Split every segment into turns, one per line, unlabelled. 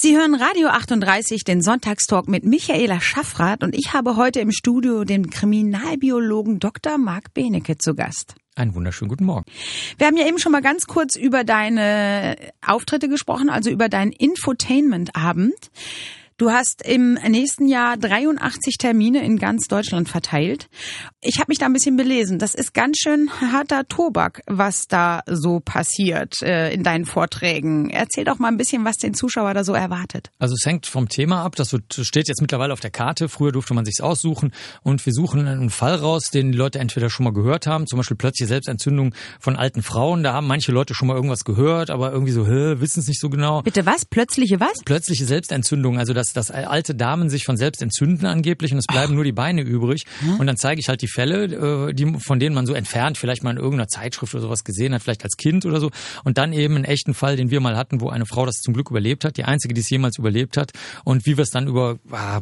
Sie hören Radio 38, den Sonntagstalk mit Michaela Schaffrath, und ich habe heute im Studio den Kriminalbiologen Dr. Marc Benecke zu Gast.
Einen wunderschönen guten Morgen.
Wir haben ja eben schon mal ganz kurz über deine Auftritte gesprochen, also über deinen Infotainment-Abend. Du hast im nächsten Jahr 83 Termine in ganz Deutschland verteilt. Ich habe mich da ein bisschen belesen. Das ist ganz schön harter Tobak, was da so passiert in deinen Vorträgen. Erzähl doch mal ein bisschen, was den Zuschauer da so erwartet.
Also es hängt vom Thema ab. Das steht jetzt mittlerweile auf der Karte. Früher durfte man sich's aussuchen. Und wir suchen einen Fall raus, den die Leute entweder schon mal gehört haben. Zum Beispiel plötzliche Selbstentzündung von alten Frauen. Da haben manche Leute schon mal irgendwas gehört, aber irgendwie so, wissen es nicht so genau.
Bitte was? Plötzliche was?
Plötzliche Selbstentzündung. Also dass alte Damen sich von selbst entzünden angeblich und es bleiben nur die Beine übrig. Und dann zeige ich halt die Fälle, von denen man so entfernt vielleicht mal in irgendeiner Zeitschrift oder sowas gesehen hat, vielleicht als Kind oder so. Und dann eben einen echten Fall, den wir mal hatten, wo eine Frau das zum Glück überlebt hat, die einzige, die es jemals überlebt hat. Und wie wir es dann über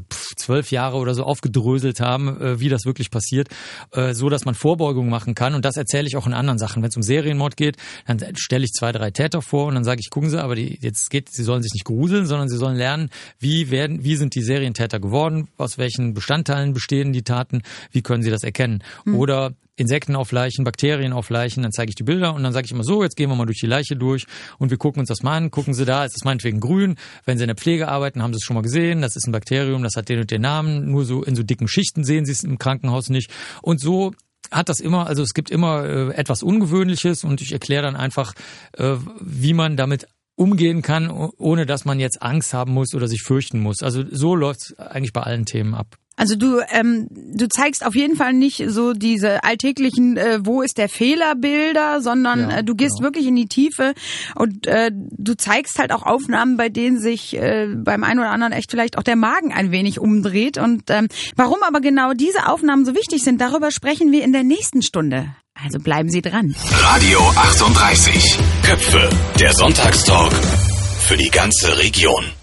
12 Jahre oder so aufgedröselt haben, wie das wirklich passiert, so dass man Vorbeugung machen kann. Und das erzähle ich auch in anderen Sachen. Wenn es um Serienmord geht, dann stelle ich 2, 3 Täter vor und dann sage ich, gucken Sie, aber sie sollen sich nicht gruseln, sondern sie sollen lernen, wie sind die Serientäter geworden, aus welchen Bestandteilen bestehen die Taten, wie können sie das erkennen. Oder Insekten auf Leichen, Bakterien auf Leichen, dann zeige ich die Bilder und dann sage ich immer so, jetzt gehen wir mal durch die Leiche durch und wir gucken uns das mal an, gucken Sie da, ist das meinetwegen grün, wenn Sie in der Pflege arbeiten, haben Sie es schon mal gesehen, das ist ein Bakterium, das hat den und den Namen, nur so in so dicken Schichten sehen Sie es im Krankenhaus nicht und so hat das immer, also es gibt immer etwas Ungewöhnliches und ich erkläre dann einfach, wie man damit umgehen kann, ohne dass man jetzt Angst haben muss oder sich fürchten muss. Also so läuft's eigentlich bei allen Themen ab.
Also du zeigst auf jeden Fall nicht so diese alltäglichen wo ist der Fehler-Bilder, sondern du gehst wirklich in die Tiefe und du zeigst halt auch Aufnahmen, bei denen sich beim einen oder anderen echt vielleicht auch der Magen ein wenig umdreht. Und warum aber genau diese Aufnahmen so wichtig sind, darüber sprechen wir in der nächsten Stunde. Also bleiben Sie dran.
Radio 38. Köpfe. Der Sonntagstalk für die ganze Region.